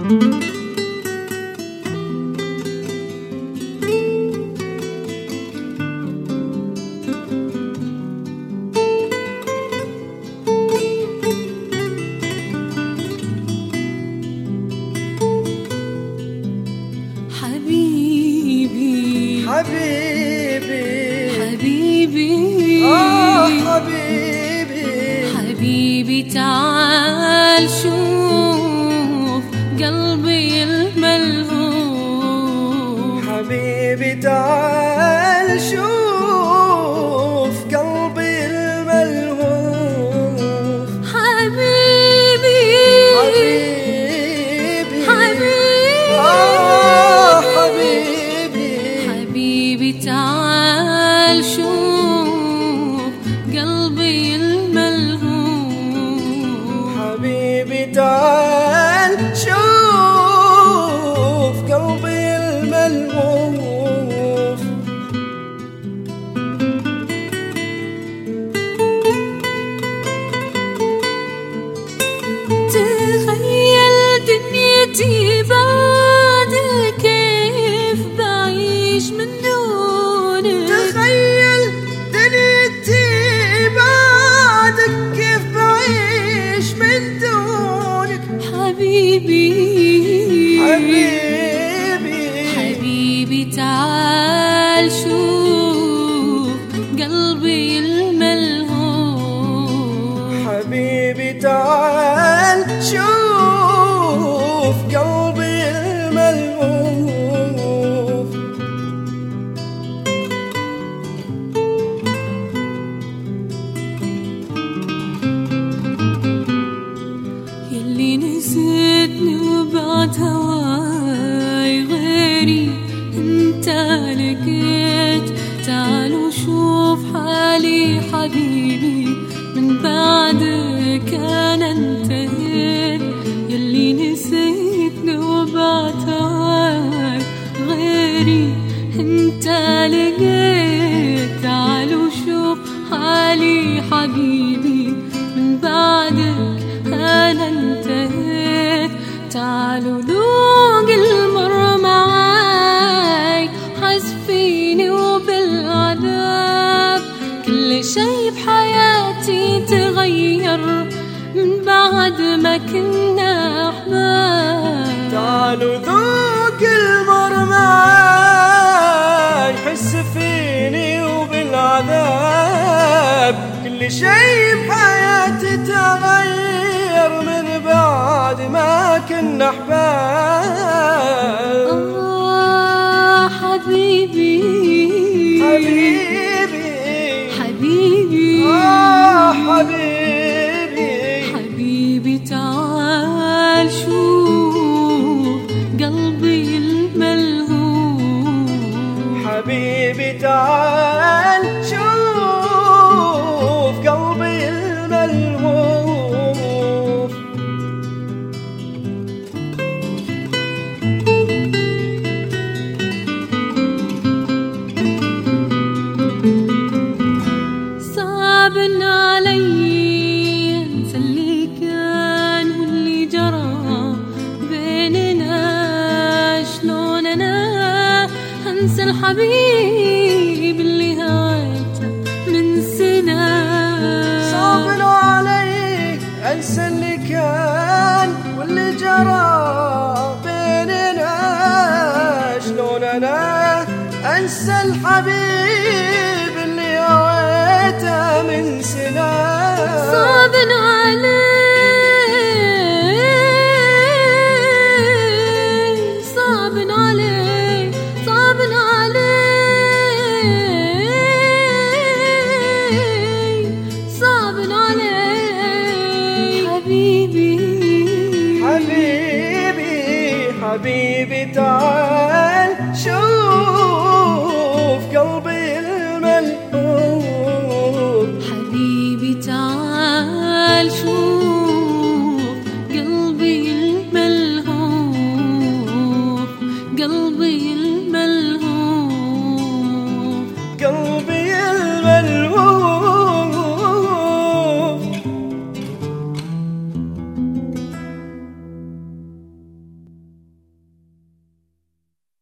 حبيبي حبيبي حبيبي حبيبي حبيبي تعال شوف قلبي الملهوف. حبيبي تعال شوف قلبي الملهوف. حبيبي حبيبي حبيبي حبيبي تعال شوف قلبي الملهوف. حبيبي تعال شوف قلبي الملهوف. تخيل دنيتي بعدك كيف بعيش من دونك. تخيل دنيتي بعدك كيف بعيش من دونك. حبيبي حبيبي حبيبي تعال شوف قلبي الملهوف. حبيبي تعال شوف قلبي الملهوف. يلي نسيتني وبعد هواي غيري انت لقيت. تعالوا شوف حالي حبيبي من بعدك انا انتهيت. يلي نسيتني وبعد هواي غيري انت لقيت. تعالوا شوف حالي حبيبي من بعدك أنا انتهيت. تعالوا ذوق المر معاي حس فيني وبالعذاب. كل شي بحياتي تغير من بعد ما كنا أحباب. تعالوا ذوق المر معاي حس فيني وبالعذاب. كل شي بحياتي تغير من بعد ما كنا أحباب. حبيبي حبيبي حبيبي حبيبي حبيبي تعال شوف قلبي الملهوف. حبيبي تعال شوف قلبي الملهوف. صعب علي انسى اللي كان واللي جرى بيننا. شلون انا انسى الحبيب اللي هويته من سنة. صعب علي انسى اللي كان واللي جرى بيننا. شلون انا انسى الحبيب اللي هويته من سنة. صعب علي صعب علي صعب علي صعب علي. حبيبي حبيبي حبيبي تعال شوف قلبي